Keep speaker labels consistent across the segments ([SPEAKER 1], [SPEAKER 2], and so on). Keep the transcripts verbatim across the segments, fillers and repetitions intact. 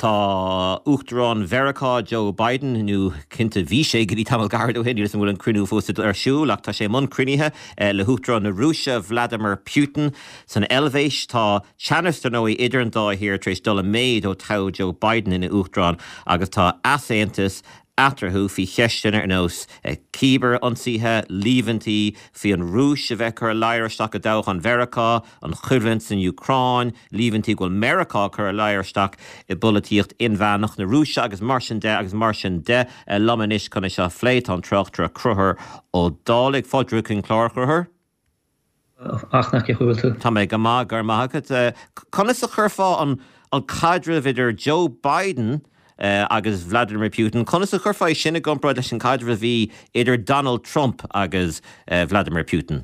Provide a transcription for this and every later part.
[SPEAKER 1] Tá Uachtarán Veracá Joe Biden nu cinnte bhí sé go dtí tamil gardó hin san bhfuil an cruinniú fósta ar siúil ach tá sé mon cruinnithe le Uachtarán na Rúise Vladimir Putin san elvéis tá cheannaiste nó idir an dá hir trééis dul a méid ó tau Joe Biden in Uachtarán agus tá asaontas atarthú fi cheistin ar nós cíbar ansíthe líomhantí fi an Rúis a bheith chur leireasteach a dách an Veracá an chuirlint san Ucráin líomhantí ghfuil Mericá chur leireasteach i bulatíocht inmheannach na Rúise agus mar sin de agus mar sin de lomanis chuna seo phléit an trochttar a cruthar ó dálaigh fáidrú cin chlár cruthar?
[SPEAKER 2] Ach nach chuil tú.
[SPEAKER 1] Tá mé go má gur maithagad conas a churfá an an cadre vidir Joe Biden Uh, agus Vladimir Putin. Conas a churfáid sinna gomprad leis an cadre bhí idir Donald Trump agus uh, Vladimir Putin?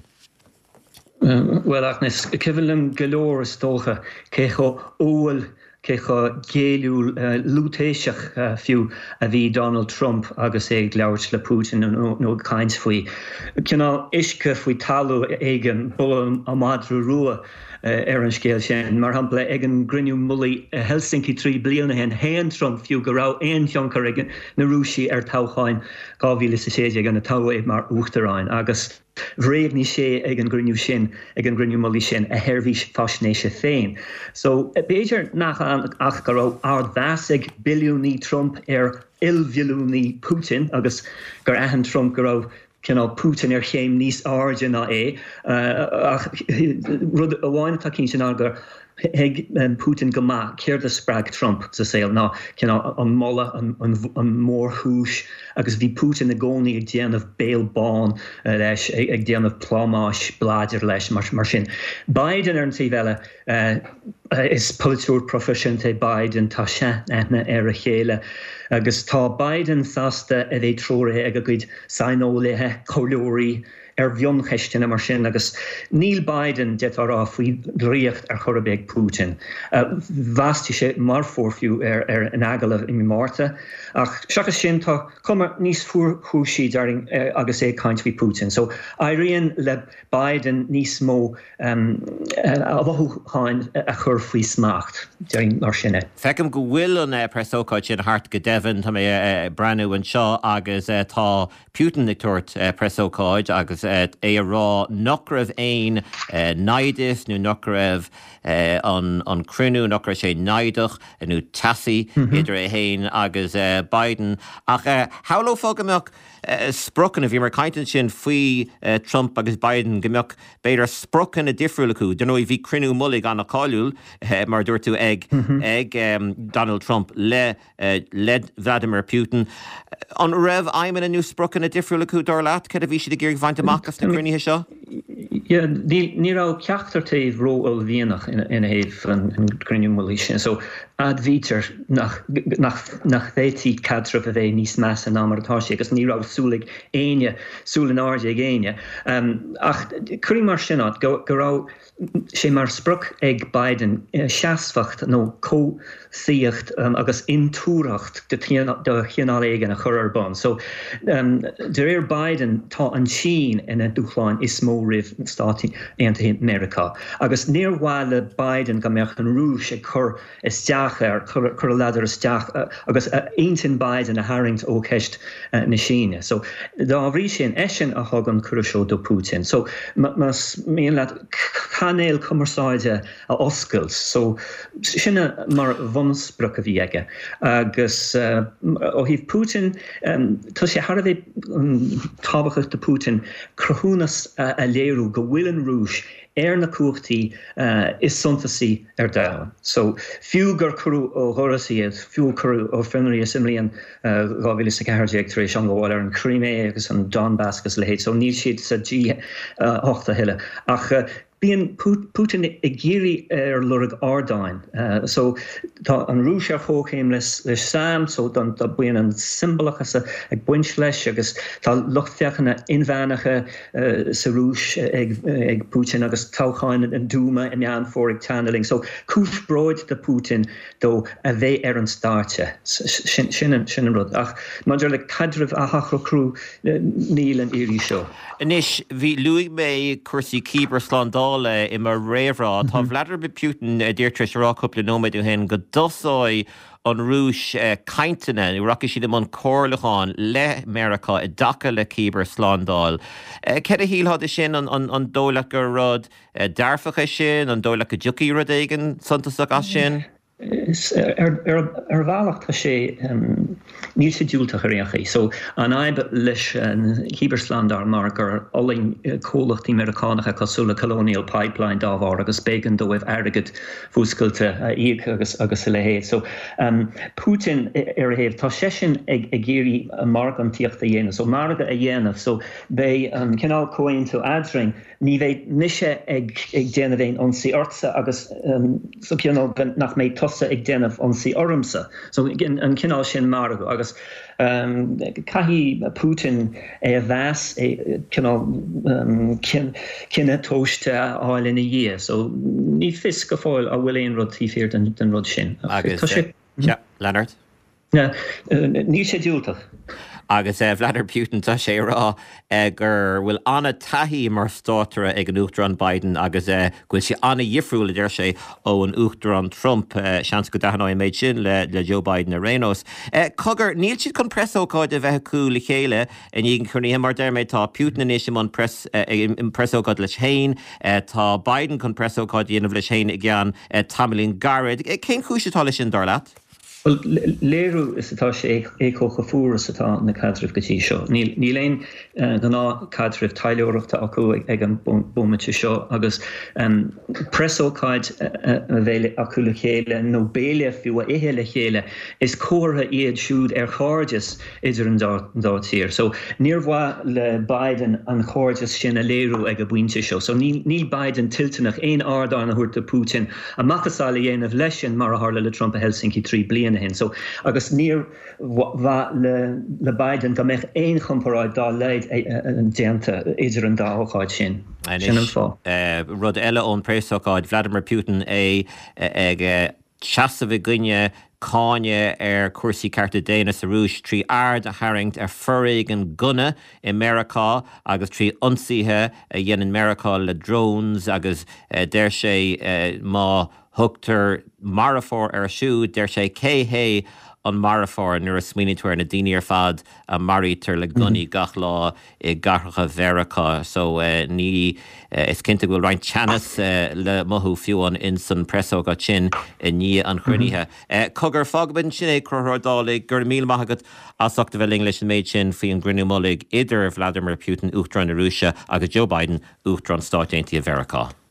[SPEAKER 2] Um, well, achnes, civillim galore stócha, cécho óil, cécho géliúil uh, lútéiseach uh, fiú a bhí Donald Trump agus ag leabhart le Putin nó no, no caint faoi. Cinál isce faoi talú éigen bula a madrú rua Uh, ar an scéal sin, mar hampla ag an grinniú mulaí uh, Helsinki trí bliana hen héan Trump fiú go rá éon tionchar ag na Rúsí ar táchain gábhíle sa séide ag an na táha ag mar Uachtaráin agus bhréimhní sé ag an grinniú sin ag an grinniú mulaí sin a herbhís fasnéise féin. So uh, béidir nach an ach go rá ard bheasig biliúní Trump ar ilbhiúní Putin agus gur ahan Trump go rá Canal Putin er chéim níos áide na é ach rud a bháin tá cinn sin agur ag Putin go maith céir de sppraag Trump sa saoil ná cinál an molla an mór húis agus bhí Putin na gcónaí ag déanamh béalbáin leis ag déanamh plámáis bláidir leis mar mar sin. Biden ar an tí bheile is politúr proficiente Biden tá se ethna ar a chéile agus tá Biden sásta a bheith tróirithe ag a gcuid sainólathe choleoirí ar bhion cheistena mar sin agus Níl Biden de ará faoi dríocht ar chorabéag Putin. Bhastí sé mar fórfiú ar ar an agalah i Márta ach seachas sin tá cumar níos fuair chúisí daring agus é caint fhí Putin. So éiríonn le Biden níos mó um, a bhthúáin a chur faoi smacht daring mar sinne.
[SPEAKER 1] Fecum go bhfuil an presócáid sin hart go devan tá mé breanú an seo agus tá Putin ag tuairt presócáid agus é a rá nach raibh éon naidis nó nach raibh an cruinniú nach raibh sé naidach nó tasaí idir a héin agus Biden ach háló fág amach sprochan a bhí mar caiinteann sin faoi Trump agus Biden gombeach beidir sprochan a difriúil acu den nó bhí cruinniú mullaigh an cáiliúil mar dúirt tú ag ag Donald Trump le le Vladimir Putin an raibh aimime a nú sprochan a difriúil acu dar leat cad a bhí si de ggéir bhaint amachchas na cruinnithe seo?
[SPEAKER 2] Ja, ní rá ceachtar taobh róil bhíonach ina héamh an cruinniú mullaí sin. So ad vítar nach nach bhétí cadra a bheith níos meas an ammartá sé, agus ní rá súlaigh aine súla an áide ag aine. Um, ach chuí mar sinad go rá sé mar spruch ag Biden seasfacht nó cósaíocht um, agus intúracht de chéanál éigen a chur ar bon. So um, de réir Biden tá an Sín ina dúchláin is mó rih státi Aontaithe America. Agus níorhhaile Biden go meach an Rúis ag chur isteach ar chur leidir isteach agus aontain Biden a haingt ó ceist uh, na Síne. So dá bhrí sin eisin a thugann curaseo do Putin. So mas míon leat canéil cumarsáide a oscailt. So sinne mar bhunsprach a bhí aige. Agus ó híh Putin um, tá sé har a bheith um, tábhachacht de Putin cruthúnas uh, a léirú go bhfuil an Rúis ar na cuachtaí uh, is suntasaí ar dáin. So fiú gur curú ó thorasíad, fiú curú ó finnaí simlíon gábhíle sa ceirdeag tar éis an gáil ar an Crimea agus an Donbass agus le héad. So níl siad sa G ácht a hiile. Ach uh, bíon Putin i géirí ar lurg ardáin. Uh, so tá an Rúis ar fóchéim leis leis sam, so don tá buon an symbolachas ag buint leis agus tá luchtfiochanna inmheannacha uh, sa Rúis ag, ag Putin agus táchain an dúma in an fórig tanneling. So cúis broid de Putin dó a bheith ar an státe sin sin rud. Ach maidir le cadrih a hachro crú níl an éirí seo.
[SPEAKER 1] Inis bhí luigh mé cuasaí cíbar slán dála i mar réhrá, tá Vladimir Putin dúirtar rá cúpla nóméadú hen go dosóid an rúis caintena, i roice siad am an cóirlaáin le America i daca le cíbar sláándáil. Cead a hílhád sin an dólaach gur rud dearfacha sin, an dólaach a dúcaí rud éigen suntasach as sin?
[SPEAKER 2] Ar bhealach tá sé níl sé dúilteach a réachaí. So an aib leis Híberslandar mar gur oling cólachtaí Americánacha cosúla Colonial Pipeline dábhar agus bégan dóibh airgad fúscailte íag agus agus le héad. So um, Putin ar a héad tá sé sin ag géirí mar an tíocht a dhéanamh. So marga a dhéanamh. So bé an cinál cóin tú adring ní bheith nise ag ag déanamh éon ansaí orsa agus um, so cinál nach méid tosa ag déanamh ansaí ormsa. So an cinál sin marga agus um, caihí Putin é a bheas é cinál um, cinna tóiste áil ina dhé. So ní fis go fáil a bhfuil éon rud tíféir den, den rud sin.
[SPEAKER 1] Agus, uh, yeah, Leonard?
[SPEAKER 2] Yeah, uh, ní sé dúilteach.
[SPEAKER 1] Agus eh, Vladimir Putin tá sé rá eh, gur bhfuil anna taithí mar stáitire ag an Uachtarán Biden agus eh, bhfuil sé anna dhifriúla deir sé ó an Uachtarán Trump eh, seans go daithná méid sin le, le Joe Biden a rénos. Eh, Cogur, níl siad chun presócáid a bheith cú le chéile in íon chuirní mar derméid tá Putin in éisi man pres, eh, in presócáid leis héin, eh, tá Biden chun presócáid dhéanamh leis héin i gceann eh, Tamilín Garrett. Eh, cén chúisitá leis sin dar leat?
[SPEAKER 2] Well, léirú is atá sé écocha fúras atá na cadraibh gotí seo. Ní léon gná cadraibh taileoireachta acu ag an bumate seo agus um, presócáid a bhéile acu le chéile nó béile fiú a ihe le chéile is córa iad siúd ar cháirdeas idir an dátíir. So níor bhá le Biden an cháirdeas sin a léirú ag a buinte seo. So níl Biden tiltanach éon ardán a thuirta Putin a machasála dhéanamh leis sin mar a tharla le Trump a Helsinki trí bliana hin. So agus níor bhá le, le Biden go méid éon chumparáid dá leid an déanta idir an dááid sin. Sin an fá.
[SPEAKER 1] Uh, rud eile ón présócáid Vladimir Putin é ag teasamh gunne cáine ar cuasaí carta déana sa rúis trí ard a haringt ar foraigh an gunna i America agus trí ionsaithe a dhéanann America le drones agus uh, déir sé uh, má thugtar marafór ar siúd, déir sé céhé an marafór nuair a smínitúir na daoine ar fad a marítar le gunnaí gach lá i garcha Mheiriceá. So uh, ní uh, is cinnte bhfuil roinnt teannas uh, le mothú fiúan in san presóga sin i ní an chruinithe. Uh, Cogur fágban sin é cruthadálaigh gur míl maithagad asachta bheith leis an méid sin faoin grinú molaigh idir Vladimir Putin Uachtarán na Rúise agus Joe Biden Uachtarán Stáit Aontaithe Mheiriceá.